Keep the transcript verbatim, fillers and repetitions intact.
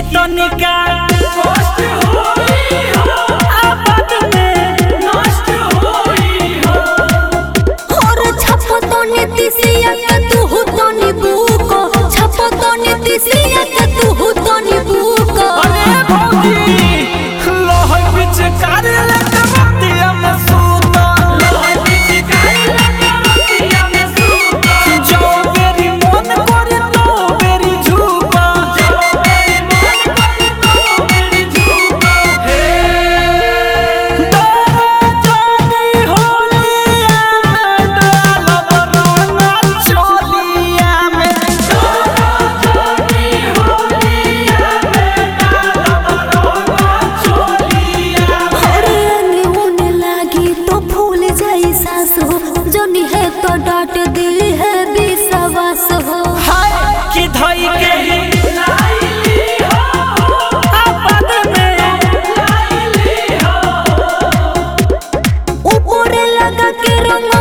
तनिका कष्ट होई हो आबाद में नष्ट होई हो और छप तो नीतिसिया के तू तो निबुको छप तो नीतिसिया के तू तो निबुको अरे भौजी लोह बिच कार लगे मतिया में सूता लोह बिच कार लगे मतिया में सूता जो मेरी मन करे तो मेरी झूका जो मेरी मन करे तो मेरी झूका हे तेरे जानी होलिया में डालब रोना चोलिया में तेरे जानी होलिया में डालब रोना चोलिया अरे अंगूने लागी तो फूल जाई सास हो जोनी है तो डांट दिल है विश्वास हो हाय कि धई के लाइली हो आबाद में लाइली हो ऊपर लगा के रंग